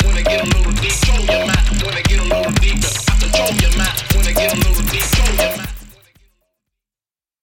when I get a little deep. Control your mind when I get a little deeper. I control your mind when I get a little deep. Control your mind.